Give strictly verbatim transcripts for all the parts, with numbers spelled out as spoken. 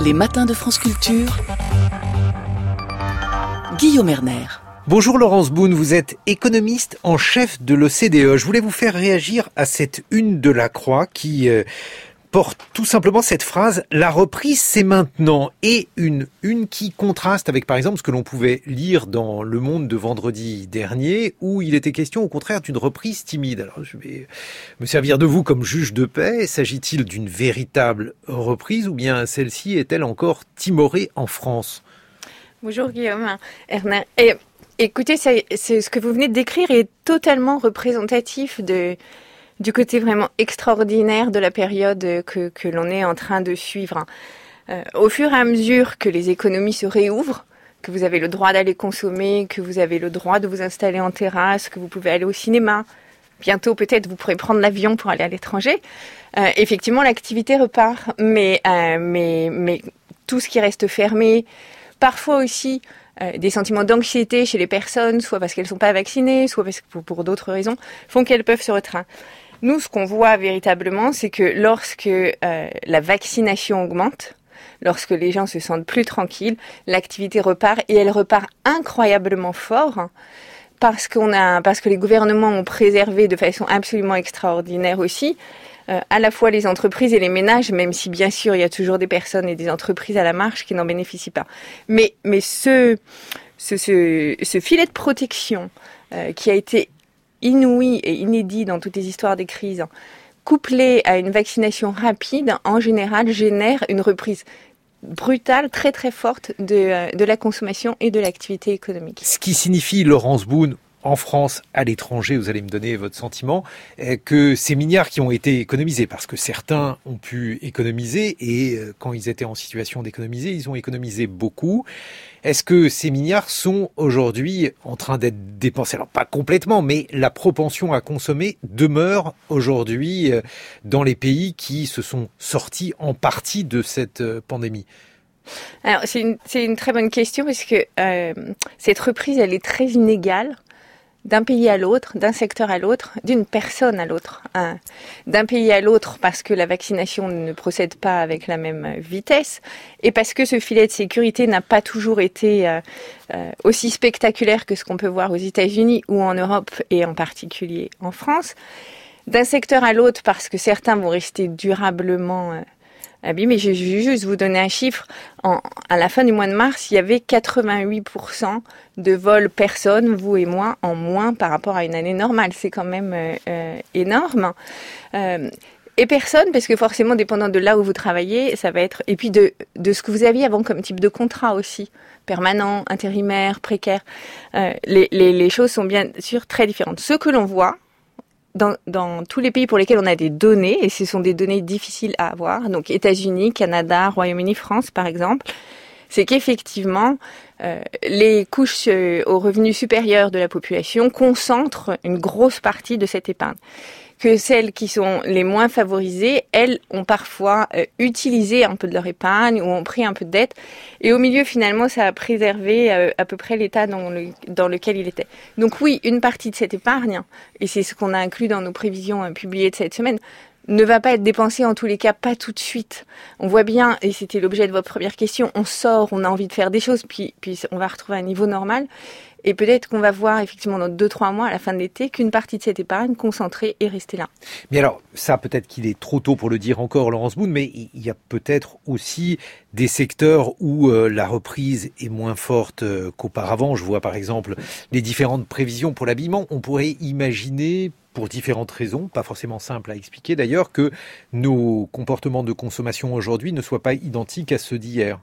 Les matins de France Culture. Guillaume Erner. Bonjour Laurence Boone, vous êtes économiste en chef de l'O C D E. Je voulais vous faire réagir à cette une de la Croix qui euh, porte tout simplement cette phrase « La reprise, c'est maintenant » et une une qui contraste avec par exemple ce que l'on pouvait lire dans Le Monde de vendredi dernier où il était question au contraire d'une reprise timide. Alors je vais me servir de vous comme juge de paix. S'agit-il d'une véritable reprise ou bien celle-ci est-elle encore timorée en France ? Bonjour Guillaume Erner. Et écoutez, c'est, c'est ce que vous venez de décrire est totalement représentatif de, du côté vraiment extraordinaire de la période que, que l'on est en train de suivre. Euh, au fur et à mesure que les économies se réouvrent, que vous avez le droit d'aller consommer, que vous avez le droit de vous installer en terrasse, que vous pouvez aller au cinéma, bientôt peut-être vous pourrez prendre l'avion pour aller à l'étranger, euh, effectivement l'activité repart. Mais, euh, mais, mais tout ce qui reste fermé, parfois aussi euh, des sentiments d'anxiété chez les personnes, soit parce qu'elles ne sont pas vaccinées, soit parce que pour, pour d'autres raisons, font qu'elles peuvent se restreindre. Nous, ce qu'on voit véritablement, c'est que lorsque euh, la vaccination augmente, lorsque les gens se sentent plus tranquilles, l'activité repart et elle repart incroyablement fort hein, parce qu'on a, parce que les gouvernements ont préservé de façon absolument extraordinaire aussi Euh, à la fois les entreprises et les ménages, même si bien sûr il y a toujours des personnes et des entreprises à la marge qui n'en bénéficient pas. Mais, mais ce, ce, ce, ce filet de protection euh, qui a été inouï et inédit dans toutes les histoires des crises, couplé à une vaccination rapide, en général génère une reprise brutale, très très forte de, de la consommation et de l'activité économique. Ce qui signifie, Laurence Boone, en France, à l'étranger, vous allez me donner votre sentiment, que ces milliards qui ont été économisés, parce que certains ont pu économiser et quand ils étaient en situation d'économiser, ils ont économisé beaucoup. Est-ce que ces milliards sont aujourd'hui en train d'être dépensés? Alors pas complètement, mais la propension à consommer demeure aujourd'hui dans les pays qui se sont sortis en partie de cette pandémie. Alors c'est une, c'est une très bonne question parce que euh, cette reprise, elle est très inégale. D'un pays à l'autre, d'un secteur à l'autre, d'une personne à l'autre. Hein. D'un pays à l'autre parce que la vaccination ne procède pas avec la même vitesse et parce que ce filet de sécurité n'a pas toujours été euh, euh, aussi spectaculaire que ce qu'on peut voir aux États-Unis ou en Europe et en particulier en France. D'un secteur à l'autre parce que certains vont rester durablement euh, abîmés. Je vais juste vous donner un chiffre. En, à la fin du mois de mars, il y avait quatre-vingt-huit pour cent de vols personnes, vous et moi, en moins par rapport à une année normale. C'est quand même euh, euh, énorme. Euh, et personne, parce que forcément, dépendant de là où vous travaillez, ça va être... Et puis de, de ce que vous aviez avant comme type de contrat aussi, permanent, intérimaire, précaire. Euh, les, les, les choses sont bien sûr très différentes. Ce que l'on voit, Dans, dans tous les pays pour lesquels on a des données, et ce sont des données difficiles à avoir, donc États-Unis, Canada, Royaume-Uni, France par exemple, c'est qu'effectivement, euh, les couches euh, aux revenus supérieurs de la population concentrent une grosse partie de cette épargne. Que celles qui sont les moins favorisées, elles ont parfois euh, utilisé un peu de leur épargne ou ont pris un peu de dette. Et au milieu, finalement, ça a préservé euh, à peu près l'état dans, le, dans lequel il était. Donc oui, une partie de cette épargne, et c'est ce qu'on a inclus dans nos prévisions euh, publiées de cette semaine, ne va pas être dépensée en tous les cas, pas tout de suite. On voit bien, et c'était l'objet de votre première question, on sort, on a envie de faire des choses, puis, puis on va retrouver un niveau normal. Et peut-être qu'on va voir effectivement dans deux, trois mois à la fin de l'été qu'une partie de cette épargne concentrée est restée là. Mais alors, ça peut-être qu'il est trop tôt pour le dire encore, Laurence Boone, mais il y a peut-être aussi des secteurs où euh, la reprise est moins forte euh, qu'auparavant. Je vois par exemple les différentes prévisions pour l'habillement. On pourrait imaginer, pour différentes raisons, pas forcément simples à expliquer d'ailleurs, que nos comportements de consommation aujourd'hui ne soient pas identiques à ceux d'hier.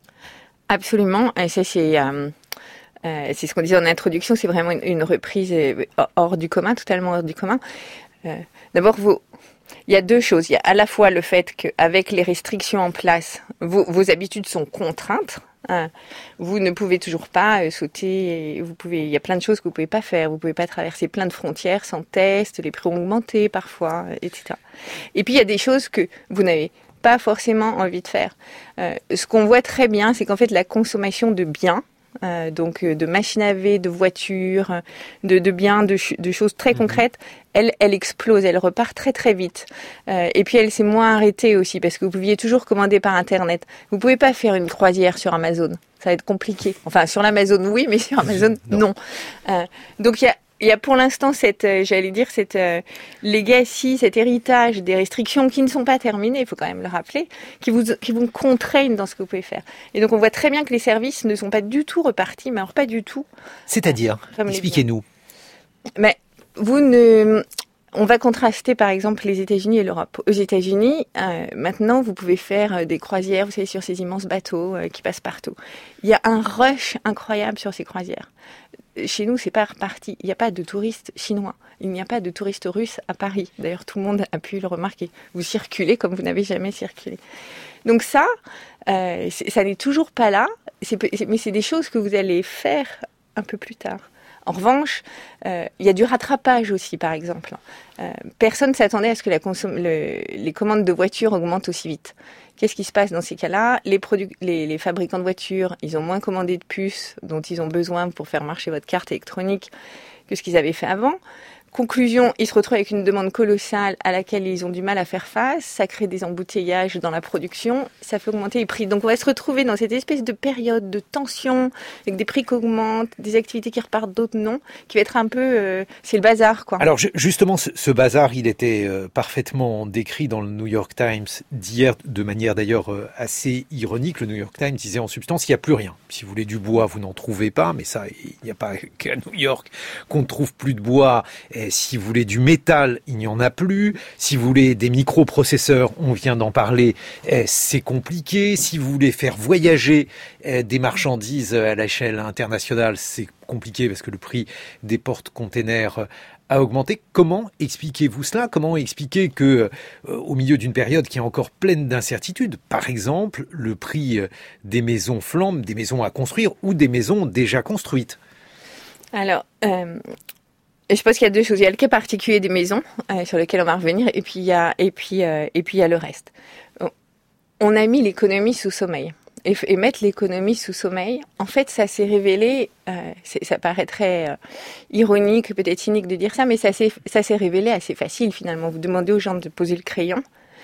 Absolument, et ça c'est... Euh... Euh, c'est ce qu'on disait en introduction, c'est vraiment une, une reprise hors du commun, totalement hors du commun. Euh, d'abord, vous, il y a deux choses. Il y a à la fois le fait qu'avec les restrictions en place, vos, vos habitudes sont contraintes. Hein. Vous ne pouvez toujours pas euh, sauter. Vous pouvez, il y a plein de choses que vous pouvez pas faire. Vous pouvez pas traverser plein de frontières sans test. Les prix ont augmenté parfois, et cetera. Et puis il y a des choses que vous n'avez pas forcément envie de faire. Euh, ce qu'on voit très bien, c'est qu'en fait la consommation de biens euh, donc euh, de machines à laver, de voitures, de, de biens, de, de choses très mmh. concrètes, elle, elle explose, elle repart très très vite. Euh, et puis elle s'est moins arrêtée aussi, parce que vous pouviez toujours commander par Internet. Vous pouvez pas faire une croisière sur Amazon, ça va être compliqué. Enfin, sur l'Amazon, oui, mais sur Amazon, non. non. Euh, donc il y a Il y a pour l'instant cette, euh, j'allais dire, cette euh, legacy, cet héritage des restrictions qui ne sont pas terminées, il faut quand même le rappeler, qui vous, qui vous contraignent dans ce que vous pouvez faire. Et donc on voit très bien que les services ne sont pas du tout repartis, mais alors pas du tout. C'est-à-dire, euh, expliquez-nous. Mais vous ne, on va contraster par exemple les États-Unis et l'Europe. Aux États-Unis, euh, maintenant vous pouvez faire des croisières, vous savez, sur ces immenses bateaux euh, qui passent partout. Il y a un rush incroyable sur ces croisières. Chez nous, c'est pas reparti. Il n'y a pas de touristes chinois. Il n'y a pas de touristes russes à Paris. D'ailleurs, tout le monde a pu le remarquer. Vous circulez comme vous n'avez jamais circulé. Donc ça, euh, ça n'est toujours pas là. C'est, mais c'est des choses que vous allez faire un peu plus tard. En revanche, euh, il y a du rattrapage aussi, par exemple. Euh, personne ne s'attendait à ce que la consom- le, les commandes de voitures augmentent aussi vite. Qu'est-ce qui se passe dans ces cas-là ? les, produ- les, les fabricants de voitures, ils ont moins commandé de puces dont ils ont besoin pour faire marcher votre carte électronique que ce qu'ils avaient fait avant. Conclusion, ils se retrouvent avec une demande colossale à laquelle ils ont du mal à faire face. Ça crée des embouteillages dans la production. Ça fait augmenter les prix. Donc, on va se retrouver dans cette espèce de période de tension, avec des prix qui augmentent, des activités qui repartent, d'autres non, qui va être un peu... Euh, c'est le bazar, quoi. Alors, justement, ce, ce bazar, il était euh, parfaitement décrit dans le New York Times d'hier, de manière d'ailleurs euh, assez ironique. Le New York Times disait en substance, il n'y a plus rien. Si vous voulez du bois, vous n'en trouvez pas. Mais ça, il n'y a pas qu'à New York qu'on ne trouve plus de bois. Et si vous voulez du métal, il n'y en a plus. Si vous voulez des microprocesseurs, on vient d'en parler, c'est compliqué. Si vous voulez faire voyager des marchandises à l'échelle internationale, c'est compliqué parce que le prix des porte-containers a augmenté. Comment expliquez-vous cela ? Comment expliquer que, euh, au milieu d'une période qui est encore pleine d'incertitudes, par exemple, le prix des maisons flambe, des maisons à construire ou des maisons déjà construites ? Alors... Euh... Je pense qu'il y a deux choses. Il y a le cas particulier des maisons euh, sur lequel on va revenir, et puis il y a et puis euh, et puis il y a le reste. On a mis l'économie sous sommeil, et, et mettre l'économie sous sommeil, en fait, ça s'est révélé. Euh, c'est, ça paraît très euh, ironique, peut-être cynique de dire ça, mais ça s'est ça s'est révélé assez facile finalement. Vous demandez aux gens de poser le crayon,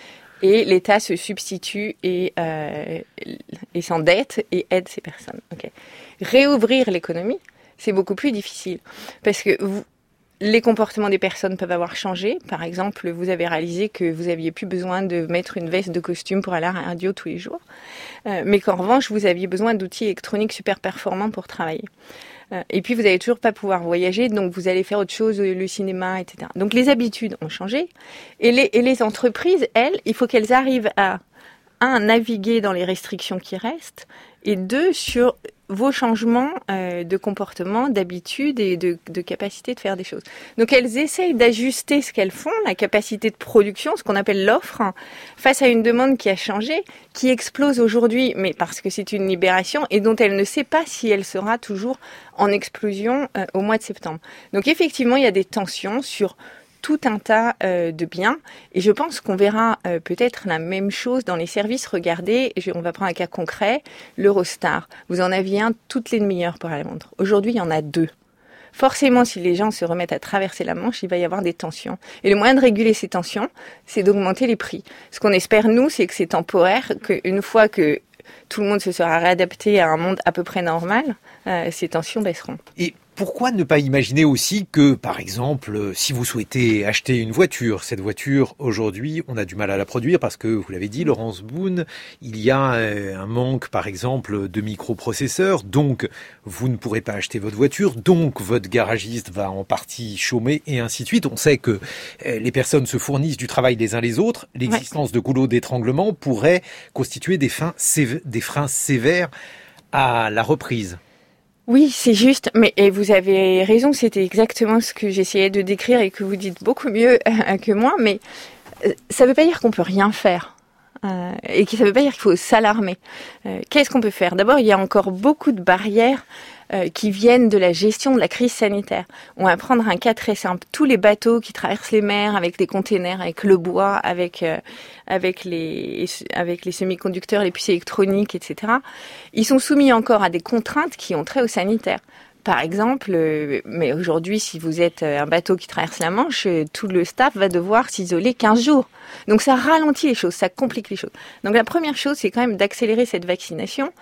et l'État se substitue et euh, et s'endette et aide ces personnes. Okay. Réouvrir l'économie, c'est beaucoup plus difficile parce que vous les comportements des personnes peuvent avoir changé. Par exemple, vous avez réalisé que vous aviez plus besoin de mettre une veste de costume pour aller à la radio tous les jours, euh, mais qu'en revanche, vous aviez besoin d'outils électroniques super performants pour travailler. Euh, et puis, vous n'allez toujours pas pouvoir voyager, donc vous allez faire autre chose, le cinéma, et cetera. Donc, les habitudes ont changé. Et les, et les entreprises, elles, il faut qu'elles arrivent à, un, naviguer dans les restrictions qui restent, et deux, sur vos changements euh, de comportement, d'habitude et de, de capacité de faire des choses. Donc elles essayent d'ajuster ce qu'elles font, la capacité de production, ce qu'on appelle l'offre, hein, face à une demande qui a changé, qui explose aujourd'hui, mais parce que c'est une libération et dont elle ne sait pas si elle sera toujours en explosion euh, au mois de septembre. Donc effectivement, il y a des tensions sur tout un tas euh, de biens. Et je pense qu'on verra euh, peut-être la même chose dans les services. Regardez, je, on va prendre un cas concret, l'Eurostar. Vous en aviez un toutes les demi-heures pour aller à Londres. Aujourd'hui, il y en a deux. Forcément, si les gens se remettent à traverser la Manche, il va y avoir des tensions. Et le moyen de réguler ces tensions, c'est d'augmenter les prix. Ce qu'on espère, nous, c'est que c'est temporaire, qu'une fois que tout le monde se sera réadapté à un monde à peu près normal, euh, ces tensions baisseront. Et pourquoi ne pas imaginer aussi que, par exemple, si vous souhaitez acheter une voiture, cette voiture, aujourd'hui, on a du mal à la produire parce que, vous l'avez dit, Laurence Boone, il y a un manque, par exemple, de microprocesseurs, donc vous ne pourrez pas acheter votre voiture, donc votre garagiste va en partie chômer, et ainsi de suite. On sait que les personnes se fournissent du travail les uns les autres. L'existence ouais. de goulots d'étranglement pourrait constituer des, fins sév- des freins sévères à la reprise. Oui, c'est juste, mais et vous avez raison, c'était exactement ce que j'essayais de décrire et que vous dites beaucoup mieux euh, que moi, mais euh, ça ne veut pas dire qu'on peut rien faire. euh, et qui ça ne veut pas dire qu'il faut s'alarmer. Euh, qu'est-ce qu'on peut faire ? D'abord, il y a encore beaucoup de barrières euh, qui viennent de la gestion de la crise sanitaire. On va prendre un cas très simple. Tous les bateaux qui traversent les mers avec les containers, avec le bois, avec euh, avec les avec les semi-conducteurs, les puces électroniques, et cetera. Ils sont soumis encore à des contraintes qui ont trait au sanitaire. Par exemple, euh, mais aujourd'hui, si vous êtes un bateau qui traverse la Manche, euh, tout le staff va devoir s'isoler quinze jours. Donc ça ralentit les choses, ça complique les choses. Donc la première chose, c'est quand même d'accélérer cette vaccination,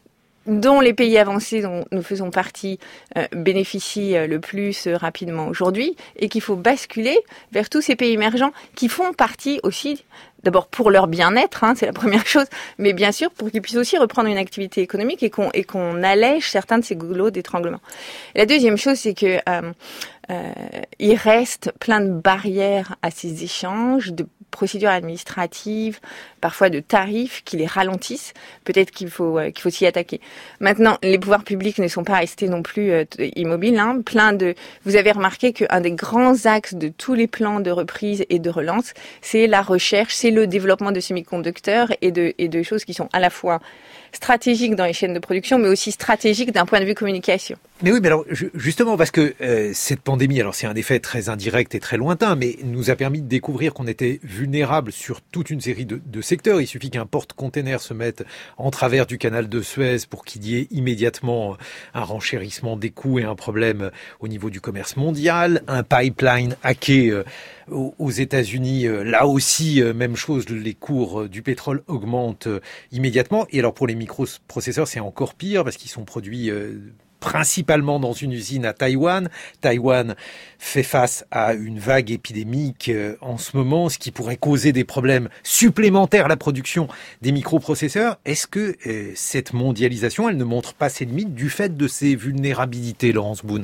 dont les pays avancés dont nous faisons partie euh, bénéficient euh, le plus euh, rapidement aujourd'hui, et qu'il faut basculer vers tous ces pays émergents qui font partie aussi, d'abord pour leur bien-être, hein, c'est la première chose, mais bien sûr pour qu'ils puissent aussi reprendre une activité économique et qu'on, et qu'on allège certains de ces goulots d'étranglement. Et la deuxième chose, c'est que euh, euh, il reste plein de barrières à ces échanges, de procédures administratives, parfois de tarifs qui les ralentissent. Peut-être qu'il faut euh, qu'il faut s'y attaquer. Maintenant, les pouvoirs publics ne sont pas restés non plus euh, immobiles. Hein. Plein de. Vous avez remarqué qu'un des grands axes de tous les plans de reprise et de relance, c'est la recherche, c'est le développement de semi-conducteurs et de et de choses qui sont à la fois stratégiques dans les chaînes de production, mais aussi stratégiques d'un point de vue communication. Mais oui, mais alors justement parce que euh, cette pandémie, alors c'est un effet très indirect et très lointain, mais nous a permis de découvrir qu'on était vulnérable sur toute une série de, de secteurs. Il suffit qu'un porte-container se mette en travers du canal de Suez pour qu'il y ait immédiatement un renchérissement des coûts et un problème au niveau du commerce mondial, un pipeline hacké euh, aux, aux États-Unis. Euh, là aussi, euh, même chose, les cours du pétrole augmentent euh, immédiatement. Et alors pour les microprocesseurs, c'est encore pire parce qu'ils sont produits euh, principalement dans une usine à Taïwan. Taïwan fait face à une vague épidémique euh, en ce moment, ce qui pourrait causer des problèmes supplémentaires à la production des microprocesseurs. Est-ce que euh, cette mondialisation, elle ne montre pas ses limites du fait de ces vulnérabilités, Laurence Boone ?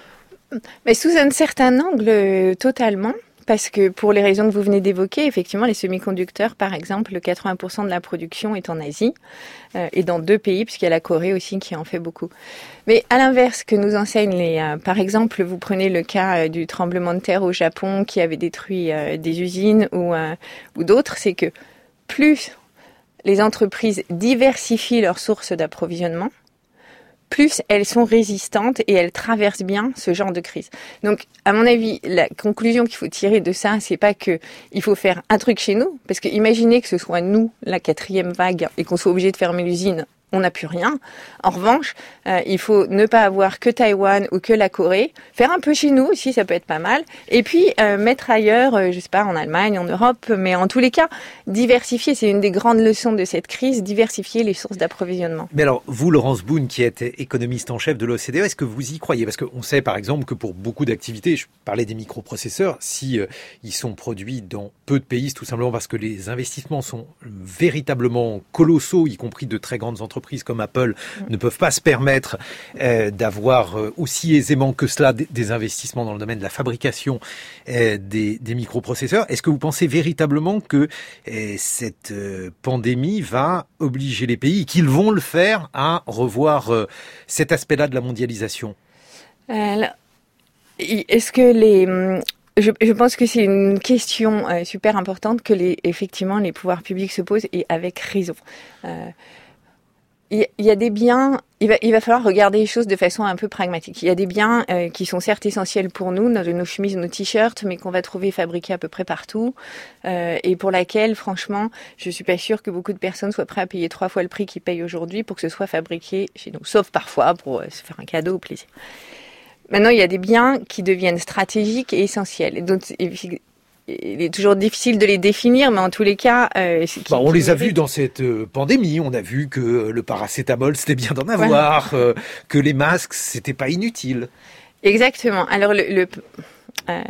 Mais sous un certain angle, euh, totalement. Parce que pour les raisons que vous venez d'évoquer, effectivement, les semi-conducteurs, par exemple, quatre-vingts pour cent de la production est en Asie euh, et dans deux pays, puisqu'il y a la Corée aussi qui en fait beaucoup. Mais à l'inverse, que nous enseignent les, euh, par exemple, vous prenez le cas euh, du tremblement de terre au Japon qui avait détruit euh, des usines ou euh, ou d'autres, c'est que plus les entreprises diversifient leurs sources d'approvisionnement, plus elles sont résistantes et elles traversent bien ce genre de crise. Donc, à mon avis, la conclusion qu'il faut tirer de ça, c'est pas que il faut faire un truc chez nous, parce que imaginez que ce soit nous, la quatrième vague, et qu'on soit obligé de fermer l'usine, on n'a plus rien. En revanche, euh, il faut ne pas avoir que Taïwan ou que la Corée, faire un peu chez nous aussi, ça peut être pas mal, et puis euh, mettre ailleurs, euh, je sais pas, en Allemagne, en Europe, mais en tous les cas, diversifier, c'est une des grandes leçons de cette crise, diversifier les sources d'approvisionnement. Mais alors, vous, Laurence Boone, qui êtes économiste en chef de l'O C D E, est-ce que vous y croyez ? Parce qu'on sait, par exemple, que pour beaucoup d'activités, je parlais des microprocesseurs, si euh, ils sont produits dans peu de pays, c'est tout simplement parce que les investissements sont véritablement colossaux, y compris de très grandes entreprises comme Apple ne peuvent pas se permettre euh, d'avoir euh, aussi aisément que cela des, des investissements dans le domaine de la fabrication euh, des, des microprocesseurs. Est-ce que vous pensez véritablement que euh, cette euh, pandémie va obliger les pays, qu'ils vont le faire, à revoir euh, cet aspect-là de la mondialisation ? Alors, est-ce que les... Je, je pense que c'est une question euh, super importante que les, effectivement les pouvoirs publics se posent, et avec raison. Euh, Il y a des biens, il va, il va falloir regarder les choses de façon un peu pragmatique. Il y a des biens euh, qui sont certes essentiels pour nous, nos, nos chemises, nos t-shirts, mais qu'on va trouver fabriqués à peu près partout, euh, et pour laquelle, franchement, je suis pas sûre que beaucoup de personnes soient prêtes à payer trois fois le prix qu'ils payent aujourd'hui pour que ce soit fabriqué chez nous, sauf parfois pour euh, se faire un cadeau au plaisir. Maintenant, il y a des biens qui deviennent stratégiques et essentiels. Et donc, il est toujours difficile de les définir, mais en tous les cas... Euh, qui, bah, on qui les a mérite... vus dans cette euh, pandémie. On a vu que le paracétamol, c'était bien d'en avoir, voilà. euh, que les masques, c'était pas inutile. Exactement. Alors, le... le euh,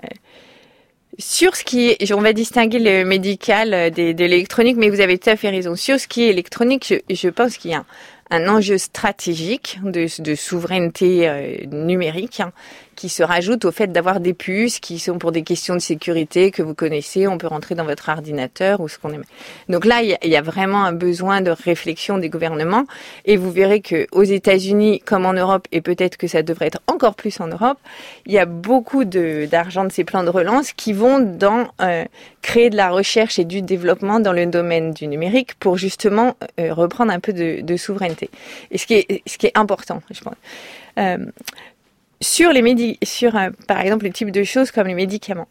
sur ce qui est... On va distinguer le médical de, de l'électronique, mais vous avez tout à fait raison. Sur ce qui est électronique, je, je pense qu'il y a un, un enjeu stratégique de, de souveraineté euh, numérique hein, qui se rajoute au fait d'avoir des puces qui sont pour des questions de sécurité que vous connaissez, on peut rentrer dans votre ordinateur ou ce qu'on aime. Donc là, il y, y a vraiment un besoin de réflexion des gouvernements et vous verrez que aux États-Unis comme en Europe, et peut-être que ça devrait être encore plus en Europe, il y a beaucoup de, d'argent de ces plans de relance qui vont dans euh, créer de la recherche et du développement dans le domaine du numérique pour justement euh, reprendre un peu de, de souveraineté. Et ce qui est, ce qui est important, je pense. Euh, Sur les médi- sur euh, par exemple le type de choses comme les médicaments,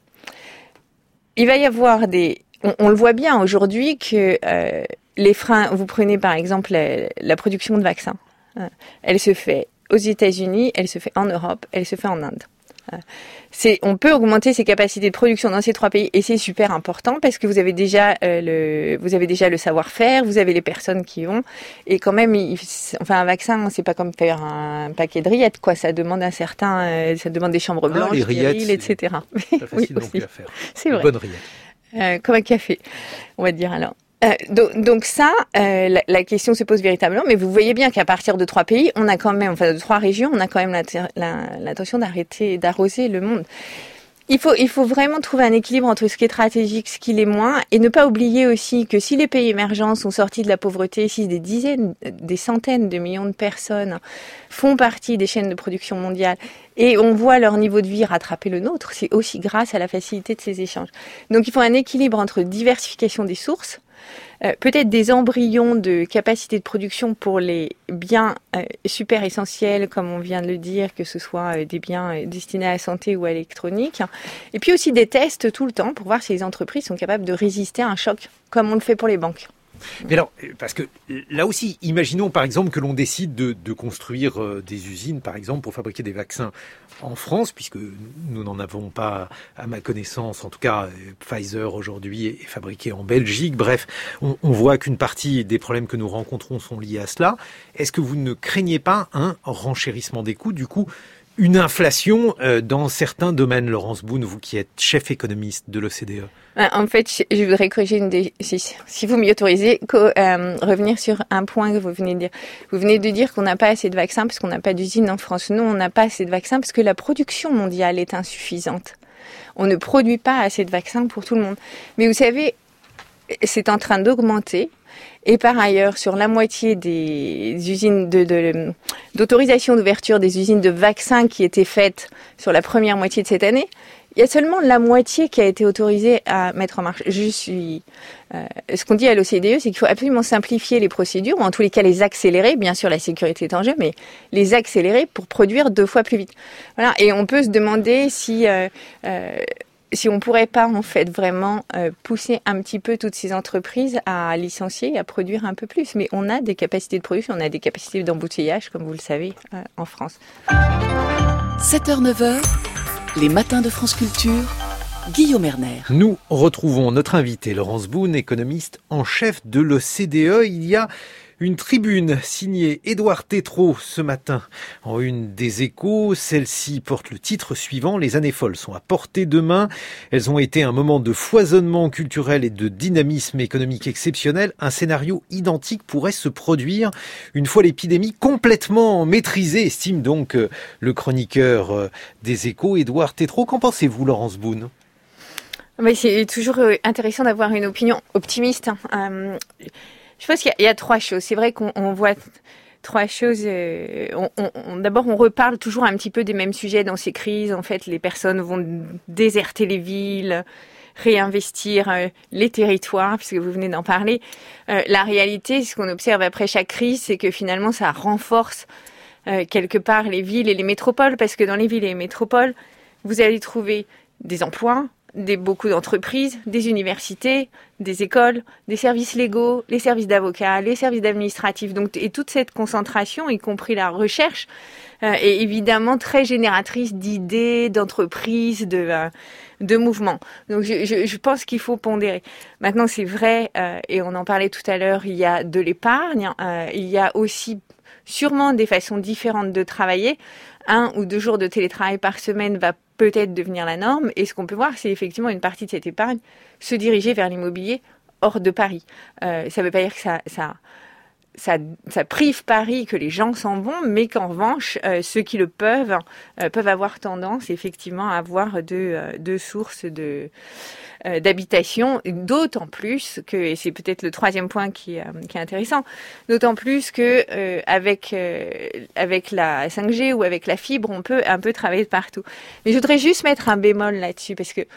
il va y avoir des, on, on le voit bien aujourd'hui que euh, les freins. Vous prenez par exemple la, la production de vaccins, euh, elle se fait aux États-Unis, elle se fait en Europe, elle se fait en Inde. Euh, c'est, on peut augmenter ses capacités de production dans ces trois pays et c'est super important parce que vous avez déjà euh, le, vous avez déjà le savoir-faire, vous avez les personnes qui vont et quand même, il, enfin un vaccin, c'est pas comme faire un paquet de rillettes quoi, ça demande un certain, euh, ça demande des chambres blanches, ah, les rillettes, stériles, et cetera. C'est pas facile oui, non plus à faire. C'est vrai. Bonne rillette. Euh, comme un café, on va dire alors. Euh, donc, donc ça, euh, la, la question se pose véritablement, mais vous voyez bien qu'à partir de trois pays, on a quand même, enfin de trois régions, on a quand même l'intention d'arrêter d'arroser le monde. Il faut, il faut vraiment trouver un équilibre entre ce qui est stratégique, ce qui l'est moins, et ne pas oublier aussi que si les pays émergents sont sortis de la pauvreté, si des dizaines, des centaines de millions de personnes font partie des chaînes de production mondiales, et on voit leur niveau de vie rattraper le nôtre, c'est aussi grâce à la facilité de ces échanges. Donc il faut un équilibre entre diversification des sources, Euh, peut-être des embryons de capacité de production pour les biens euh, super essentiels, comme on vient de le dire, que ce soit euh, des biens euh, destinés à la santé ou à l'électronique. Et puis aussi des tests tout le temps pour voir si les entreprises sont capables de résister à un choc, comme on le fait pour les banques. Mais alors, parce que là aussi, imaginons par exemple que l'on décide de, de construire euh, des usines, par exemple, pour fabriquer des vaccins en France, puisque nous n'en avons pas, à ma connaissance, en tout cas, Pfizer aujourd'hui est fabriqué en Belgique. Bref, on, on voit qu'une partie des problèmes que nous rencontrons sont liés à cela. Est-ce que vous ne craignez pas un renchérissement des coûts, du coup, une inflation euh, dans certains domaines, Laurence Boone, vous qui êtes chef économiste de l'O C D E? En fait, je voudrais corriger une des, si, si vous m'y autorisez, co- euh, revenir sur un point que vous venez de dire. Vous venez de dire qu'on n'a pas assez de vaccins parce qu'on n'a pas d'usine en France. Non, on n'a pas assez de vaccins parce que la production mondiale est insuffisante. On ne produit pas assez de vaccins pour tout le monde. Mais vous savez, c'est en train d'augmenter. Et par ailleurs, sur la moitié des usines de, de, d'autorisation d'ouverture des usines de vaccins qui étaient faites sur la première moitié de cette année, il y a seulement la moitié qui a été autorisée à mettre en marche. Je suis, euh, ce qu'on dit à l'O C D E, c'est qu'il faut absolument simplifier les procédures, ou en tous les cas les accélérer. Bien sûr, la sécurité est en jeu, mais les accélérer pour produire deux fois plus vite. Voilà. Et on peut se demander si euh, euh, si on pourrait pas en fait vraiment euh, pousser un petit peu toutes ces entreprises à licencier, à produire un peu plus. Mais on a des capacités de production, on a des capacités d'embouteillage, comme vous le savez, euh, en France. sept heures neuf heures, les matins de France Culture, Guillaume Erner. Nous retrouvons notre invité, Laurence Boone, économiste en chef de l'O C D E. Il y a une tribune signée Édouard Tétrault ce matin en une des Échos. Celle-ci porte le titre suivant: Les années folles sont à portée de main. Elles ont été un moment de foisonnement culturel et de dynamisme économique exceptionnel. Un scénario identique pourrait se produire une fois l'épidémie complètement maîtrisée, estime donc le chroniqueur des Échos, Édouard Tétrault. Qu'en pensez-vous, Laurence Boone? Mais c'est toujours intéressant d'avoir une opinion optimiste. Euh, je pense qu'il y a, il y a trois choses. C'est vrai qu'on on voit trois choses. Euh, on, on, d'abord, on reparle toujours un petit peu des mêmes sujets dans ces crises. En fait, les personnes vont déserter les villes, réinvestir euh, les territoires, puisque vous venez d'en parler. Euh, la réalité, ce qu'on observe après chaque crise, c'est que finalement, ça renforce euh, quelque part les villes et les métropoles, parce que dans les villes et les métropoles, vous allez trouver des emplois, des, beaucoup d'entreprises, des universités, des écoles, des services légaux, les services d'avocats, les services administratifs. Donc, et toute cette concentration, y compris la recherche, euh, est évidemment très génératrice d'idées, d'entreprises, de, euh, de mouvements. Donc, je, je, je pense qu'il faut pondérer. Maintenant, c'est vrai, euh, et on en parlait tout à l'heure, il y a de l'épargne, euh, il y a aussi sûrement des façons différentes de travailler. Un ou deux jours de télétravail par semaine va peut-être devenir la norme. Et ce qu'on peut voir, c'est effectivement une partie de cette épargne se diriger vers l'immobilier hors de Paris. Euh, ça ne veut pas dire que ça, ça, ça, ça prive Paris que les gens s'en vont, mais qu'en revanche, euh, ceux qui le peuvent euh, peuvent avoir tendance effectivement à avoir deux, euh, deux sources de euh, d'habitation, d'autant plus que, et c'est peut-être le troisième point qui, euh, qui est intéressant, d'autant plus que euh, avec euh, avec la cinq G ou avec la fibre, on peut un peu travailler de partout. Mais je voudrais juste mettre un bémol là-dessus, parce que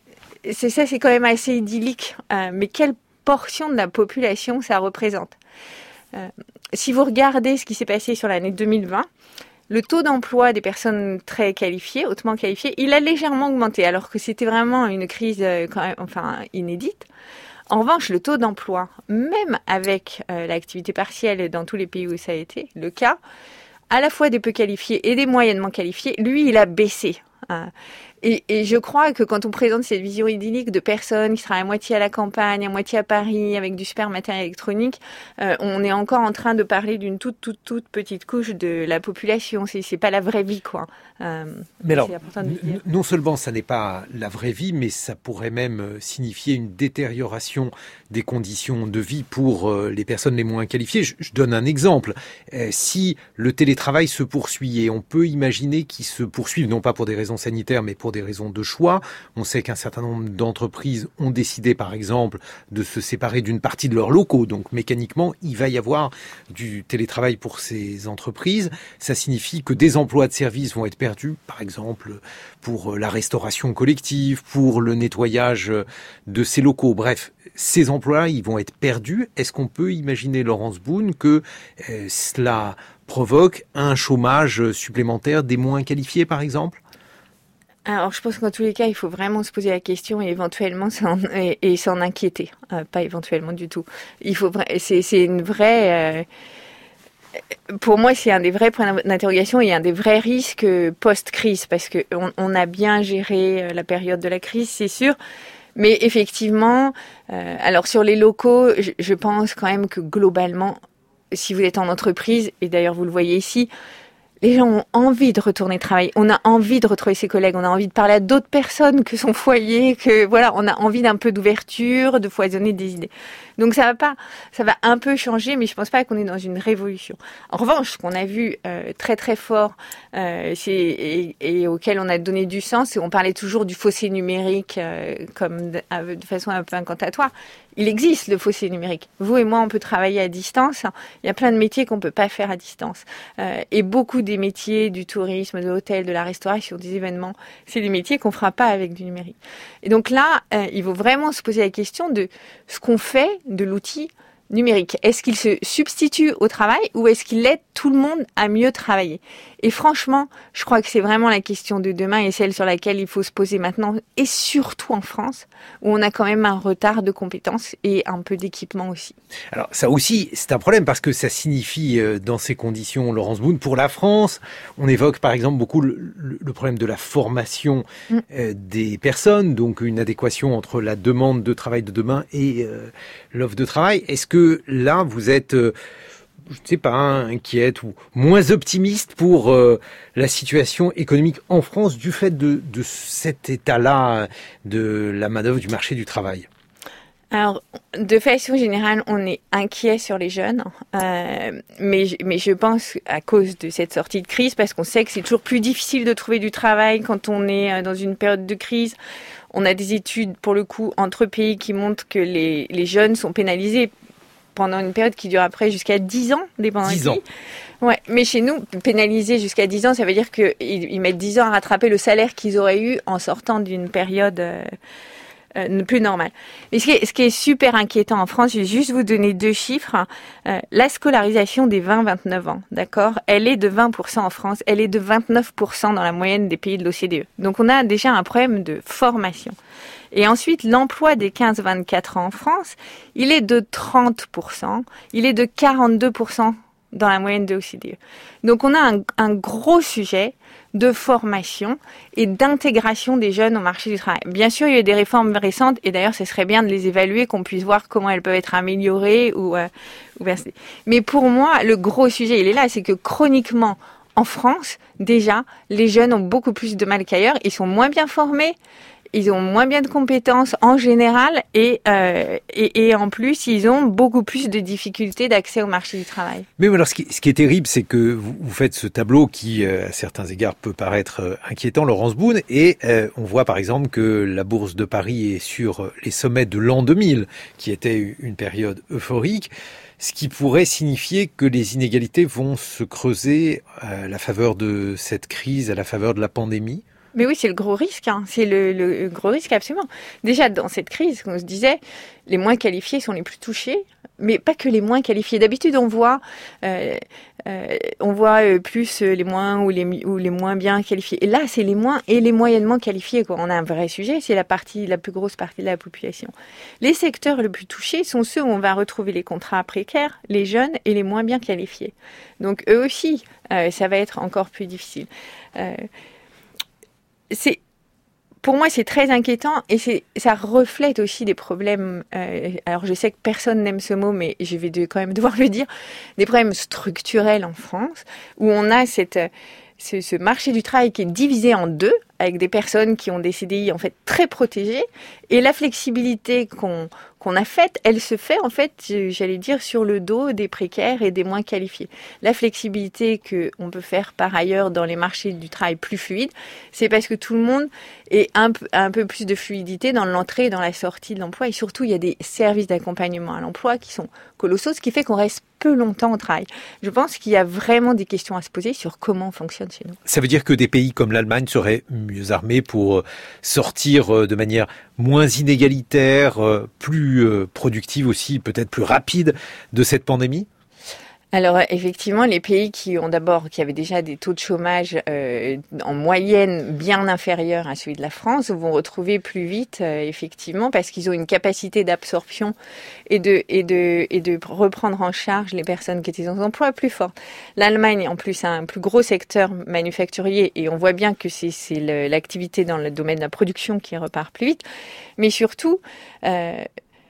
c'est ça, c'est quand même assez idyllique, euh, mais quelle portion de la population ça représente? Euh, si vous regardez ce qui s'est passé sur l'année deux mille vingt, le taux d'emploi des personnes très qualifiées, hautement qualifiées, il a légèrement augmenté, alors que c'était vraiment une crise euh, quand même, enfin, inédite. En revanche, le taux d'emploi, même avec euh, l'activité partielle dans tous les pays où ça a été le cas, à la fois des peu qualifiés et des moyennement qualifiés, lui, il a baissé. Euh, Et, et je crois que quand on présente cette vision idyllique de personnes qui seraient à moitié à la campagne, à moitié à Paris, avec du super matériel électronique, euh, on est encore en train de parler d'une toute, toute, toute petite couche de la population. C'est, c'est pas la vraie vie, quoi. Euh, mais alors, n- non seulement ça n'est pas la vraie vie, mais ça pourrait même signifier une détérioration des conditions de vie pour euh, les personnes les moins qualifiées. Je, je donne un exemple. Euh, si le télétravail se poursuit, et on peut imaginer qu'il se poursuive, non pas pour des raisons sanitaires, mais pour des raisons de choix. On sait qu'un certain nombre d'entreprises ont décidé, par exemple, de se séparer d'une partie de leurs locaux. Donc, mécaniquement, il va y avoir du télétravail pour ces entreprises. Ça signifie que des emplois de service vont être perdus, par exemple, pour la restauration collective, pour le nettoyage de ces locaux. Bref, ces emplois, ils vont être perdus. Est-ce qu'on peut imaginer, Laurence Boone, que euh, cela provoque un chômage supplémentaire des moins qualifiés, par exemple ? Alors, je pense qu'en tous les cas, il faut vraiment se poser la question et éventuellement s'en, et, et s'en inquiéter. Euh, pas éventuellement du tout. Il faut, c'est, c'est une vraie, euh, pour moi, c'est un des vrais points d'interrogation et un des vrais risques post-crise, parce que on, on a bien géré la période de la crise, c'est sûr. Mais effectivement, euh, alors sur les locaux, je, je pense quand même que globalement, si vous êtes en entreprise, et d'ailleurs vous le voyez ici, les gens ont envie de retourner travailler. On a envie de retrouver ses collègues. On a envie de parler à d'autres personnes que son foyer. Que voilà, on a envie d'un peu d'ouverture, de foisonner des idées. Donc ça va pas, ça va un peu changer, mais je pense pas qu'on est dans une révolution. En revanche, ce qu'on a vu euh, très très fort, euh, c'est et, et auquel on a donné du sens, c'est on parlait toujours du fossé numérique euh, comme de, de façon un peu incantatoire. Il existe le fossé numérique. Vous et moi, on peut travailler à distance. Il y a plein de métiers qu'on peut pas faire à distance. Euh, et beaucoup des métiers du tourisme, de l'hôtel, de la restauration, des événements, c'est des métiers qu'on fera pas avec du numérique. Et donc là, euh, il faut vraiment se poser la question de ce qu'on fait de l'outil numérique. Est-ce qu'il se substitue au travail ou est-ce qu'il aide tout le monde à mieux travailler? Et franchement, je crois que c'est vraiment la question de demain et celle sur laquelle il faut se poser maintenant, et surtout en France, où on a quand même un retard de compétences et un peu d'équipement aussi. Alors ça aussi, c'est un problème parce que ça signifie, euh, dans ces conditions, Laurence Boone, pour la France, on évoque par exemple beaucoup le, le, le problème de la formation mm. euh, des personnes, donc une adéquation entre la demande de travail de demain et euh, l'offre de travail. Est-ce que là, vous êtes... Euh, je ne sais pas, hein, inquiète ou moins optimiste pour euh, la situation économique en France du fait de, de cet état-là de la main-d'œuvre du marché du travail? Alors, de façon générale, on est inquiet sur les jeunes, euh, mais, mais je pense à cause de cette sortie de crise, parce qu'on sait que c'est toujours plus difficile de trouver du travail quand on est dans une période de crise. On a des études, pour le coup, entre pays qui montrent que les, les jeunes sont pénalisés pendant une période qui dure après jusqu'à dix ans, dépendant dix ans. Ouais, mais chez nous, pénaliser jusqu'à dix ans, ça veut dire qu'ils ils mettent dix ans à rattraper le salaire qu'ils auraient eu en sortant d'une période euh, euh, plus normale. Mais ce qui, est, ce qui est super inquiétant en France, je vais juste vous donner deux chiffres. Euh, la scolarisation des vingt à vingt-neuf ans, d'accord, elle est de vingt pour cent en France, elle est de vingt-neuf pour cent dans la moyenne des pays de l'O C D E. Donc on a déjà un problème de formation. Et ensuite, l'emploi des quinze à vingt-quatre ans en France, il est de trente pour cent, il est de quarante-deux pour cent dans la moyenne de l'O C D E. Donc on a un, un gros sujet de formation et d'intégration des jeunes au marché du travail. Bien sûr, il y a des réformes récentes, et d'ailleurs, ce serait bien de les évaluer, qu'on puisse voir comment elles peuvent être améliorées ou, euh, ou versées. Mais pour moi, le gros sujet, il est là, c'est que chroniquement, en France, déjà, les jeunes ont beaucoup plus de mal qu'ailleurs, ils sont moins bien formés, ils ont moins bien de compétences en général et, euh, et, et en plus, ils ont beaucoup plus de difficultés d'accès au marché du travail. Mais alors, ce qui, ce qui est terrible, c'est que vous, vous faites ce tableau qui, euh, à certains égards, peut paraître euh, inquiétant, Laurence Boone, et euh, on voit par exemple que la Bourse de Paris est sur les sommets de l'an deux mille, qui était une période euphorique, ce qui pourrait signifier que les inégalités vont se creuser à la faveur de cette crise, à la faveur de la pandémie. Mais oui, c'est le gros risque, hein. C'est le, le gros risque absolument. Déjà, dans cette crise, comme on se disait, les moins qualifiés sont les plus touchés, mais pas que les moins qualifiés. D'habitude, on voit, euh, euh, on voit plus les moins ou les, ou les moins bien qualifiés. Et là, c'est les moins et les moyennement qualifiés, quoi. On a un vrai sujet, c'est la partie, la plus grosse partie de la population. Les secteurs les plus touchés sont ceux où on va retrouver les contrats précaires, les jeunes et les moins bien qualifiés. Donc, eux aussi, euh, ça va être encore plus difficile. Euh, C'est, pour moi, c'est très inquiétant et c'est, ça reflète aussi des problèmes. Euh, alors, je sais que personne n'aime ce mot, mais je vais de, quand même devoir le dire, des problèmes structurels en France, où on a cette, ce, ce marché du travail qui est divisé en deux, avec des personnes qui ont des C D I en fait très protégées, et la flexibilité qu'on qu'on a faite, elle se fait en fait, j'allais dire, sur le dos des précaires et des moins qualifiés. La flexibilité que on peut faire par ailleurs dans les marchés du travail plus fluides, c'est parce que tout le monde ait un, un peu plus de fluidité dans l'entrée et dans la sortie de l'emploi, et surtout il y a des services d'accompagnement à l'emploi qui sont colossaux, ce qui fait qu'on reste peu longtemps au travail. Je pense qu'il y a vraiment des questions à se poser sur comment on fonctionne chez nous. Ça veut dire que des pays comme l'Allemagne seraient mieux armés pour sortir de manière moins inégalitaire, plus productive aussi, peut-être plus rapide de cette pandémie ? Alors effectivement, les pays qui ont d'abord, qui avaient déjà des taux de chômage euh, en moyenne bien inférieurs à celui de la France, vont retrouver plus vite, euh, effectivement, parce qu'ils ont une capacité d'absorption et de et de et de reprendre en charge les personnes qui étaient dans emploi plus forte. L'Allemagne, en plus, a un plus gros secteur manufacturier et on voit bien que c'est c'est le, l'activité dans le domaine de la production qui repart plus vite, mais surtout. Euh,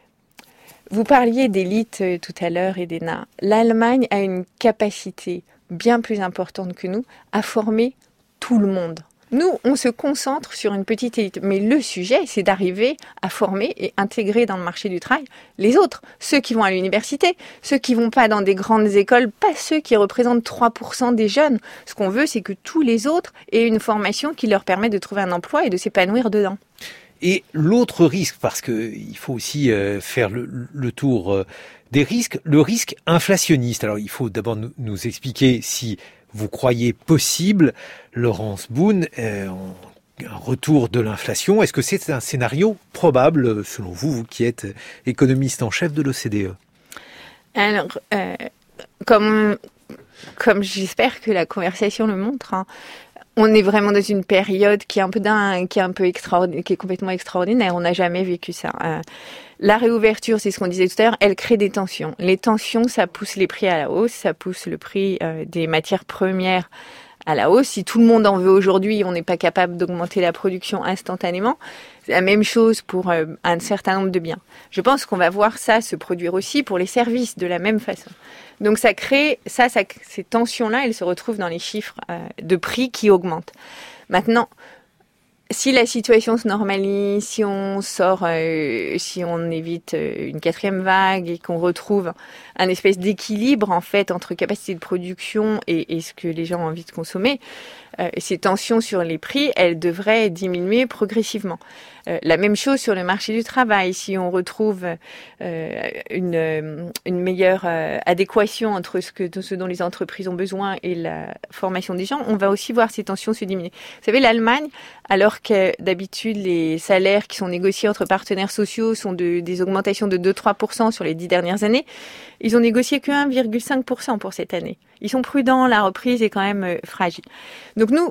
Vous parliez d'élite tout à l'heure et d'E N A. L'Allemagne a une capacité bien plus importante que nous à former tout le monde. Nous, on se concentre sur une petite élite. Mais le sujet, c'est d'arriver à former et intégrer dans le marché du travail les autres. Ceux qui vont à l'université, ceux qui vont pas dans des grandes écoles, pas ceux qui représentent trois pour cent des jeunes. Ce qu'on veut, c'est que tous les autres aient une formation qui leur permet de trouver un emploi et de s'épanouir dedans. Et l'autre risque, parce que il faut aussi euh, faire le, le tour euh, des risques, le risque inflationniste. Alors, il faut d'abord nous, nous expliquer si vous croyez possible, Laurence Boone, euh, un retour de l'inflation. Est-ce que c'est un scénario probable, selon vous, vous qui êtes économiste en chef de l'O C D E ? Alors, euh, comme, comme j'espère que la conversation le montre, hein, on est vraiment dans une période qui est un peu dingue, qui est un peu extraordinaire, qui est complètement extraordinaire. On n'a jamais vécu ça. Euh, la réouverture, c'est ce qu'on disait tout à l'heure, elle crée des tensions. Les tensions, ça pousse les prix à la hausse, ça pousse le prix euh, des matières premières à la hausse. Si tout le monde en veut aujourd'hui, on n'est pas capable d'augmenter la production instantanément. C'est la même chose pour euh, un certain nombre de biens. Je pense qu'on va voir ça se produire aussi pour les services de la même façon. Donc ça crée, ça, ça ces tensions-là, elles se retrouvent dans les chiffres euh, de prix qui augmentent. Maintenant, si la situation se normalise, si on sort, euh, si on évite euh, une quatrième vague et qu'on retrouve un espèce d'équilibre en fait entre capacité de production et, et ce que les gens ont envie de consommer, euh, ces tensions sur les prix, elles devraient diminuer progressivement. Euh, la même chose sur le marché du travail. Si on retrouve euh, une, une meilleure euh, adéquation entre ce, que, ce dont les entreprises ont besoin et la formation des gens, on va aussi voir ces tensions se diminuer. Vous savez, l'Allemagne, alors que d'habitude les salaires qui sont négociés entre partenaires sociaux sont de, des augmentations de deux à trois pour cent sur les dix dernières années, ils ont négocié que un virgule cinq pour cent pour cette année. Ils sont prudents, la reprise est quand même euh, fragile. Donc nous,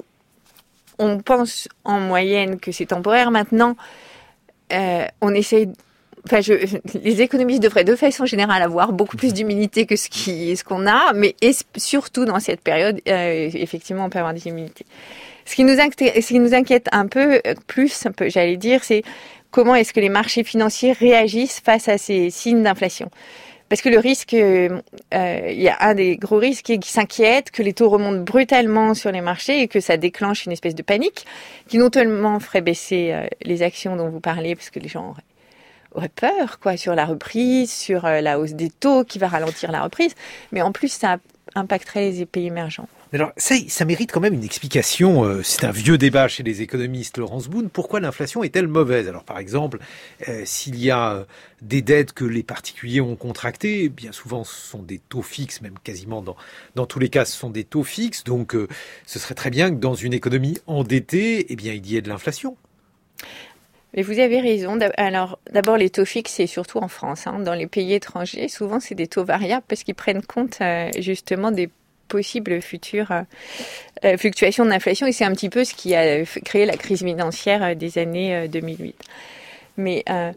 on pense en moyenne que c'est temporaire. Maintenant, euh, on essaye... Enfin, je, les économistes devraient de façon générale avoir beaucoup plus d'humilité que ce, qui, ce qu'on a, mais surtout dans cette période, euh, effectivement, on peut avoir des humilités. Ce qui nous inquiète, ce qui nous inquiète un peu plus, un peu, j'allais dire, c'est comment est-ce que les marchés financiers réagissent face à ces signes d'inflation. parce que le risque, euh, il y a un des gros risques qui, qui s'inquiète que les taux remontent brutalement sur les marchés et que ça déclenche une espèce de panique qui non seulement ferait baisser euh, les actions dont vous parlez, parce que les gens auraient aurait peur, quoi, sur la reprise, sur euh, la hausse des taux qui va ralentir la reprise, mais en plus ça impacterait les pays émergents. Alors ça, ça mérite quand même une explication. Euh, c'est un vieux débat chez les économistes, Laurence Boone. Pourquoi l'inflation est-elle mauvaise? Alors par exemple, euh, s'il y a euh, des dettes que les particuliers ont contractées, bien souvent ce sont des taux fixes, même quasiment dans dans tous les cas ce sont des taux fixes. Donc euh, ce serait très bien que dans une économie endettée, eh bien il y ait de l'inflation. Mais vous avez raison. Alors, d'abord, les taux fixes, c'est surtout en France. Hein. Dans les pays étrangers, souvent, c'est des taux variables parce qu'ils prennent compte euh, justement des possibles futures euh, fluctuations d'inflation. Et c'est un petit peu ce qui a créé la crise financière des années euh, deux mille huit. Mais euh,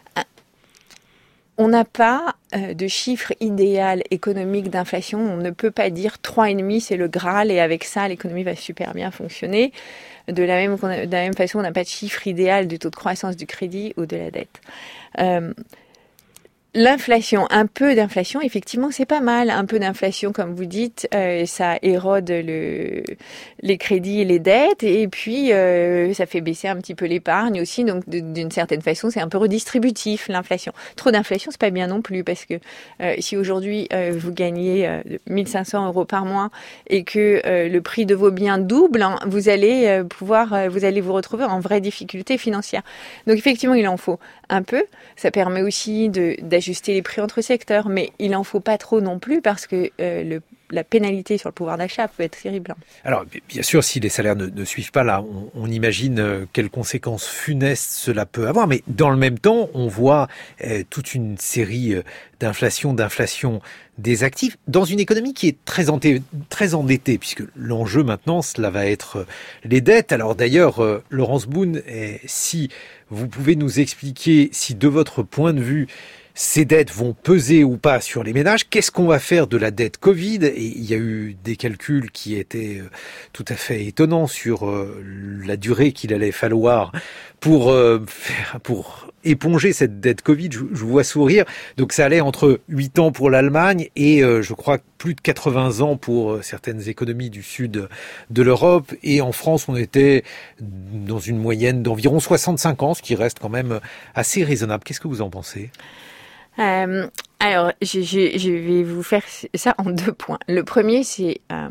on n'a pas euh, de chiffre idéal économique d'inflation. On ne peut pas dire trois virgule cinq, c'est le Graal, et avec ça, l'économie va super bien fonctionner. De la même, de la même façon, on n'a pas de chiffre idéal du taux de croissance du crédit ou de la dette. Euh, L'inflation, un peu d'inflation, effectivement, c'est pas mal. Un peu d'inflation, comme vous dites, euh, ça érode le, les crédits et les dettes, et puis euh, ça fait baisser un petit peu l'épargne aussi. Donc, d'une certaine façon, c'est un peu redistributif, l'inflation. Trop d'inflation, c'est pas bien non plus, parce que euh, si aujourd'hui euh, vous gagnez euh, mille cinq cents euros par mois et que euh, le prix de vos biens double, hein, vous allez euh, pouvoir, euh, vous allez vous retrouver en vraie difficulté financière. Donc, effectivement, il en faut un peu. Ça permet aussi de d'ajuster les prix entre secteurs, mais il en faut pas trop non plus, parce que euh, le, la pénalité sur le pouvoir d'achat peut être terrible. Alors, bien sûr, si les salaires ne, ne suivent pas, là, on, on imagine euh, quelles conséquences funestes cela peut avoir, mais dans le même temps, on voit euh, toute une série euh, d'inflation, d'inflation des actifs, dans une économie qui est très, enté- très endettée, puisque l'enjeu maintenant, cela va être euh, les dettes. Alors d'ailleurs, euh, Laurence Boone, euh, si vous pouvez nous expliquer si de votre point de vue, ces dettes vont peser ou pas sur les ménages. Qu'est-ce qu'on va faire de la dette Covid? Et il y a eu des calculs qui étaient tout à fait étonnants sur la durée qu'il allait falloir pour faire, pour éponger cette dette Covid. Je, je vous vois sourire. Donc ça allait entre huit ans pour l'Allemagne et je crois plus de quatre-vingts ans pour certaines économies du sud de l'Europe. Et en France, on était dans une moyenne d'environ soixante-cinq ans, ce qui reste quand même assez raisonnable. Qu'est-ce que vous en pensez? Euh, alors, je, je, je vais vous faire ça en deux points. Le premier, c'est euh,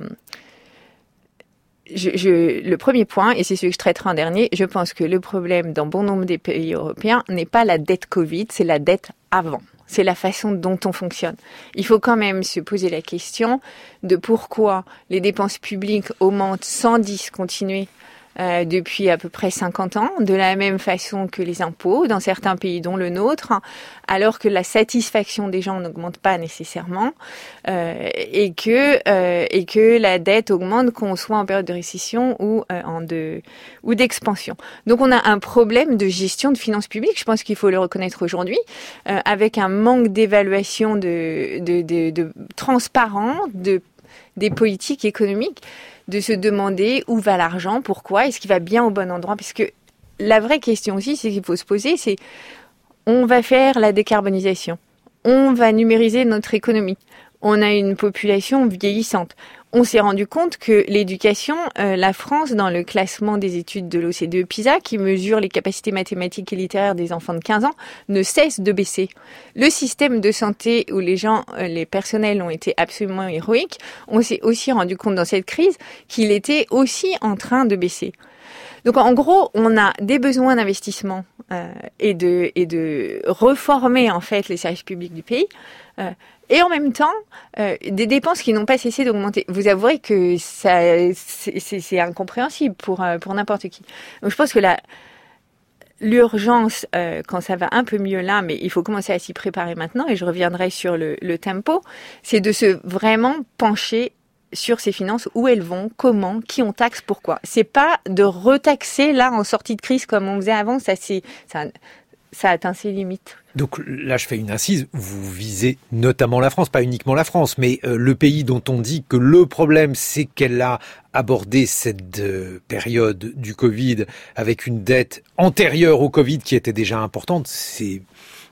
je, je, le premier point, et c'est celui que je traiterai en dernier. Je pense que le problème dans bon nombre des pays européens n'est pas la dette Covid, c'est la dette avant. C'est la façon dont on fonctionne. Il faut quand même se poser la question de pourquoi les dépenses publiques augmentent sans discontinuer Euh, depuis à peu près cinquante ans, de la même façon que les impôts dans certains pays dont le nôtre, alors que la satisfaction des gens n'augmente pas nécessairement, euh, et que euh, et que la dette augmente qu'on soit en période de récession ou euh, en de ou d'expansion. Donc on a un problème de gestion de finances publiques, je pense qu'il faut le reconnaître aujourd'hui, euh, avec un manque d'évaluation de de de, de transparent de des politiques économiques, de se demander où va l'argent, pourquoi, est-ce qu'il va bien au bon endroit, parce que la vraie question aussi, c'est qu'il faut se poser, c'est on va faire la décarbonisation, on va numériser notre économie, on a une population vieillissante. On s'est rendu compte que l'éducation, euh, la France, dans le classement des études de l'O C D E PISA, qui mesure les capacités mathématiques et littéraires des enfants de quinze ans, ne cesse de baisser. Le système de santé où les gens, euh, les personnels ont été absolument héroïques, on s'est aussi rendu compte dans cette crise qu'il était aussi en train de baisser. Donc en gros, on a des besoins d'investissement euh, et de et de reformer en fait les services publics du pays. Euh, Et en même temps, euh, des dépenses qui n'ont pas cessé d'augmenter. Vous avouerez que ça, c'est, c'est, c'est incompréhensible pour euh, pour n'importe qui. Donc je pense que la l'urgence, euh, quand ça va un peu mieux là, mais il faut commencer à s'y préparer maintenant. Et je reviendrai sur le, le tempo, c'est de se vraiment pencher sur ces finances, où elles vont, comment, qui on taxe, pourquoi. C'est pas de retaxer là en sortie de crise comme on faisait avant. Ça, c'est ça. Ça atteint ses limites. Donc là, je fais une incise. Vous visez notamment la France, pas uniquement la France, mais euh, le pays dont on dit que le problème, c'est qu'elle a abordé cette euh, période du Covid avec une dette antérieure au Covid qui était déjà importante. C'est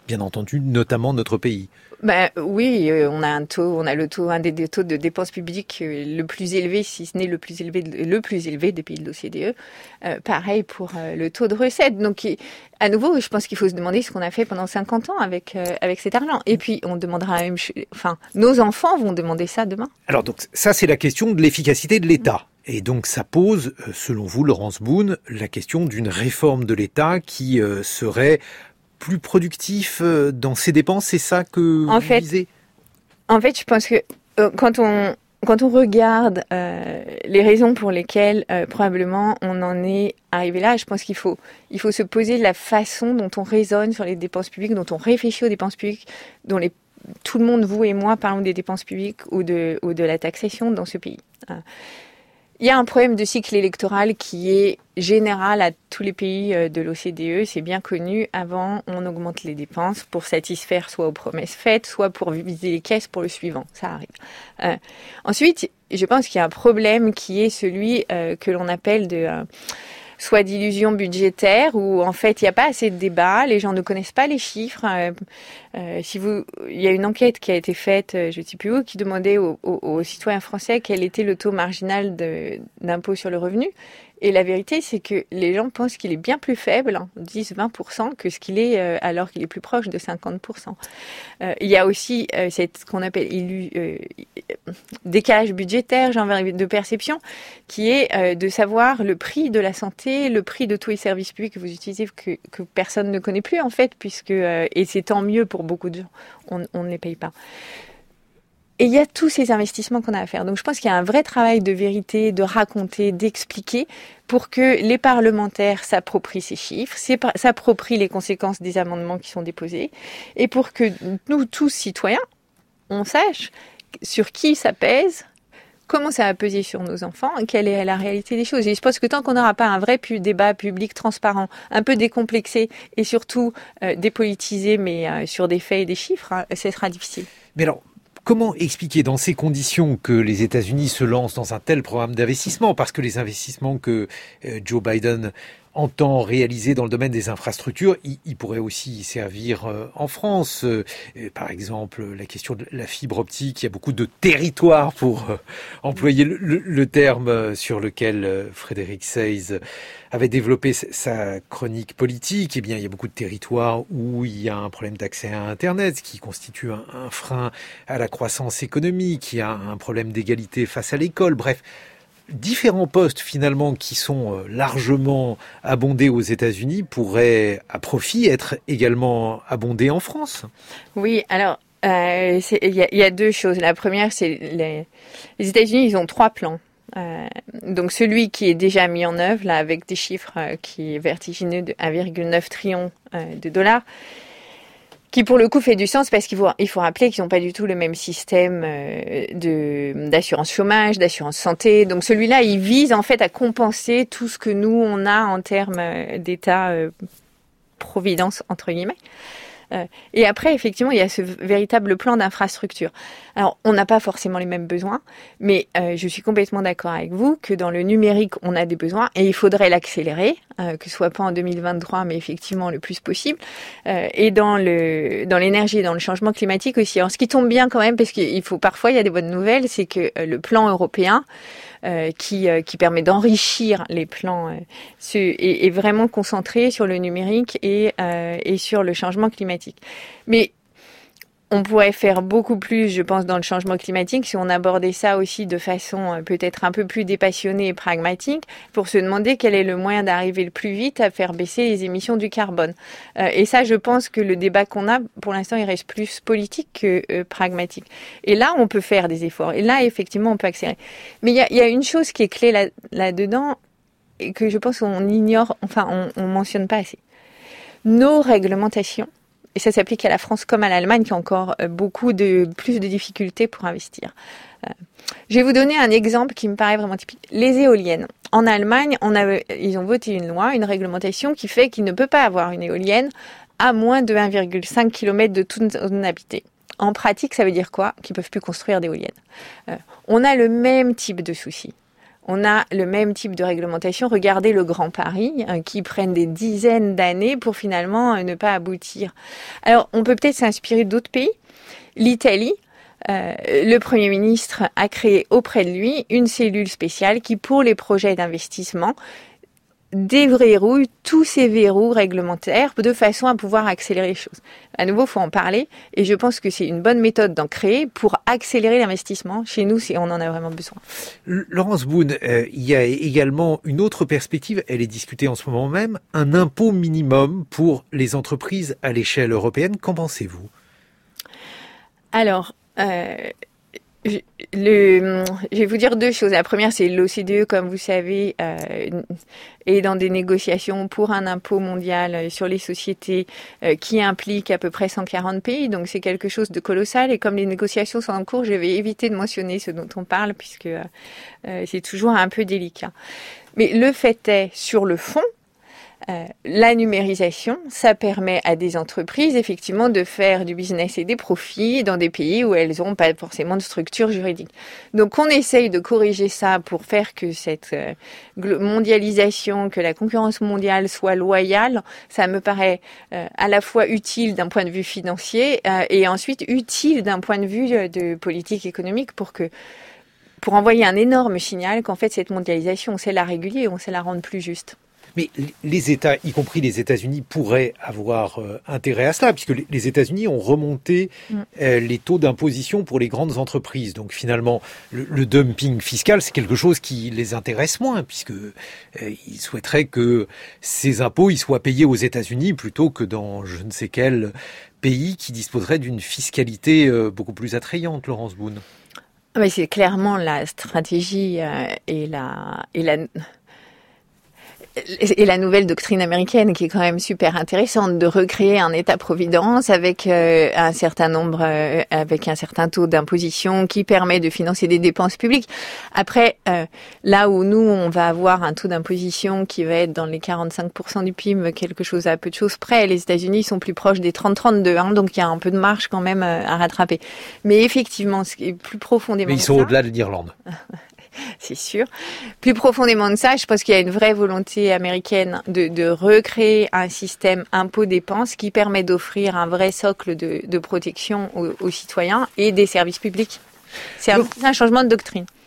bien entendu, notamment notre pays. Ben oui, euh, on a un taux, on a le taux, un des, des taux de dépenses publiques euh, le plus élevé, si ce n'est le plus élevé, le plus élevé des pays de l'O C D E. Euh, pareil pour euh, le taux de recettes. Donc, à nouveau, je pense qu'il faut se demander ce qu'on a fait pendant cinquante ans avec euh, avec cet argent. Et puis, on demandera même, enfin, nos enfants vont demander ça demain. Alors donc, ça c'est la question de l'efficacité de l'État. Et donc ça pose, selon vous, Laurence Boone, la question d'une réforme de l'État qui euh, serait plus productif dans ses dépenses, c'est ça que en vous fait, visez ? En fait, je pense que euh, quand on quand on regarde euh, les raisons pour lesquelles euh, probablement on en est arrivé là, je pense qu'il faut il faut se poser la façon dont on raisonne sur les dépenses publiques, dont on réfléchit aux dépenses publiques, dont les tout le monde, vous et moi, parlons des dépenses publiques ou de ou de la taxation dans ce pays. Euh, Il y a un problème de cycle électoral qui est général à tous les pays de l'O C D E, c'est bien connu. Avant, on augmente les dépenses pour satisfaire soit aux promesses faites, soit pour viser les caisses pour le suivant. Ça arrive. Euh, ensuite, je pense qu'il y a un problème qui est celui euh, que l'on appelle de... Euh, soit d'illusion budgétaire, où en fait il n'y a pas assez de débat, les gens ne connaissent pas les chiffres. Euh, euh, si vous, il y a une enquête qui a été faite, je ne sais plus où, qui demandait aux, aux, aux citoyens français quel était le taux marginal de, d'impôt sur le revenu. Et la vérité, c'est que les gens pensent qu'il est bien plus faible, hein, dix à vingt pour cent, que ce qu'il est, euh, alors qu'il est plus proche de cinquante pour cent. Euh, il y a aussi euh, cette, ce qu'on appelle illu, euh, décalage budgétaire, j'ai envie de perception, qui est euh, de savoir le prix de la santé, le prix de tous les services publics que vous utilisez, que, que personne ne connaît plus en fait, puisque, euh, et c'est tant mieux pour beaucoup de gens, on, on ne les paye pas. Et il y a tous ces investissements qu'on a à faire. Donc je pense qu'il y a un vrai travail de vérité, de raconter, d'expliquer pour que les parlementaires s'approprient ces chiffres, s'approprient les conséquences des amendements qui sont déposés et pour que nous, tous citoyens, on sache sur qui ça pèse, comment ça va peser sur nos enfants, quelle est la réalité des choses. Et je pense que tant qu'on n'aura pas un vrai pu- débat public transparent, un peu décomplexé et surtout euh, dépolitisé, mais euh, sur des faits et des chiffres, hein, ce sera difficile. Mais alors, comment expliquer dans ces conditions que les États-Unis se lancent dans un tel programme d'investissement ? Parce que les investissements que euh, Joe Biden entend réaliser dans le domaine des infrastructures, il, il pourrait aussi servir euh, en France. Euh, par exemple, la question de la fibre optique, il y a beaucoup de territoires pour euh, employer le, le, le terme sur lequel euh, Frédéric Seyss avait développé sa chronique politique. Eh bien, il y a beaucoup de territoires où il y a un problème d'accès à Internet, ce qui constitue un, un frein à la croissance économique. Il y a un problème d'égalité face à l'école. Bref, différents postes finalement qui sont largement abondés aux États-Unis pourraient à profit être également abondés en France. Oui, alors euh, il y, y a deux choses. La première, c'est les, les États-Unis, ils ont trois plans. Euh, donc celui qui est déjà mis en œuvre là avec des chiffres euh, qui est vertigineux de un virgule neuf trillion euh, de dollars, qui pour le coup fait du sens parce qu'il faut, il faut rappeler qu'ils n'ont pas du tout le même système euh, de, d'assurance chômage, d'assurance santé. Donc celui-là, il vise en fait à compenser tout ce que nous, on a en termes d'état euh, providence, entre guillemets. Euh, et après, effectivement, il y a ce véritable plan d'infrastructure. Alors, on n'a pas forcément les mêmes besoins, mais euh, je suis complètement d'accord avec vous que dans le numérique, on a des besoins et il faudrait l'accélérer, euh, que ce soit pas en deux mille vingt-trois, mais effectivement le plus possible. Euh, et dans le dans l'énergie et dans le changement climatique aussi. Alors, ce qui tombe bien quand même, parce qu'il faut parfois, il y a des bonnes nouvelles, c'est que euh, le plan européen Euh, qui, euh, qui permet d'enrichir les plans euh, ce, et, et vraiment concentré sur le numérique et, euh, et sur le changement climatique. Mais on pourrait faire beaucoup plus, je pense, dans le changement climatique si on abordait ça aussi de façon euh, peut-être un peu plus dépassionnée et pragmatique pour se demander quel est le moyen d'arriver le plus vite à faire baisser les émissions du carbone. Euh, et ça, je pense que le débat qu'on a, pour l'instant, il reste plus politique que euh, pragmatique. Et là, on peut faire des efforts. Et là, effectivement, on peut accélérer. Mais il y a, il y a une chose qui est clé là, là-dedans et que je pense qu'on ignore, enfin, on, on mentionne pas assez. Nos réglementations, et ça s'applique à la France comme à l'Allemagne, qui a encore beaucoup de plus de difficultés pour investir. Euh, je vais vous donner un exemple qui me paraît vraiment typique. Les éoliennes. En Allemagne, on a, ils ont voté une loi, une réglementation qui fait qu'il ne peut pas avoir une éolienne à moins de un virgule cinq kilomètre de toute zone habitée. En pratique, ça veut dire quoi ? Qu'ils ne peuvent plus construire d'éoliennes. Euh, on a le même type de souci. on a le même type de réglementation. Regardez le Grand Paris, euh, qui prennent des dizaines d'années pour finalement euh, ne pas aboutir. Alors, on peut peut-être s'inspirer d'autres pays. L'Italie, euh, le Premier ministre a créé auprès de lui une cellule spéciale qui, pour les projets d'investissement, déverrouille tous ces verrous réglementaires de façon à pouvoir accélérer les choses. À nouveau, il faut en parler et je pense que c'est une bonne méthode d'en créer pour accélérer l'investissement. Chez nous, c'est, on en a vraiment besoin. Laurence Boone, euh, il y a également une autre perspective, elle est discutée en ce moment même, un impôt minimum pour les entreprises à l'échelle européenne. Qu'en pensez-vous ? Alors, euh, je, le, je vais vous dire deux choses. La première, c'est l'O C D E, comme vous savez, euh, est dans des négociations pour un impôt mondial sur les sociétés euh, qui implique à peu près cent quarante pays. Donc, c'est quelque chose de colossal. Et comme les négociations sont en cours, je vais éviter de mentionner ce dont on parle puisque euh, c'est toujours un peu délicat. Mais le fait est, sur le fond, Euh, la numérisation, ça permet à des entreprises effectivement de faire du business et des profits dans des pays où elles n'ont pas forcément de structure juridique. Donc on essaye de corriger ça pour faire que cette euh, mondialisation, que la concurrence mondiale soit loyale. Ça me paraît euh, à la fois utile d'un point de vue financier euh, et ensuite utile d'un point de vue de politique économique pour que pour envoyer un énorme signal qu'en fait cette mondialisation, on sait la réguler, on sait la rendre plus juste. Mais les États, y compris les États-Unis, pourraient avoir euh, intérêt à cela, puisque les États-Unis ont remonté euh, les taux d'imposition pour les grandes entreprises. Donc finalement, le, le dumping fiscal, c'est quelque chose qui les intéresse moins, puisque euh, ils souhaiteraient que ces impôts ils soient payés aux États-Unis plutôt que dans je ne sais quel pays qui disposerait d'une fiscalité euh, beaucoup plus attrayante, Laurence Boone. Mais c'est clairement la stratégie euh, et la et la et la nouvelle doctrine américaine qui est quand même super intéressante de recréer un État-providence avec euh, un certain nombre, euh, avec un certain taux d'imposition qui permet de financer des dépenses publiques. Après, euh, là où nous, on va avoir un taux d'imposition qui va être dans les quarante-cinq pour cent du P I B, quelque chose à peu de choses près, les États-Unis sont plus proches des trente à trente-deux, hein, donc il y a un peu de marge quand même euh, à rattraper. Mais effectivement, ce qui est plus profondément... Mais ils sont ça, au-delà de l'Irlande. c'est sûr. Plus profondément de ça, je pense qu'il y a une vraie volonté américaine de, de recréer un système impôt-dépenses qui permet d'offrir un vrai socle de, de protection aux, aux citoyens et des services publics. C'est un, c'est un changement de doctrine.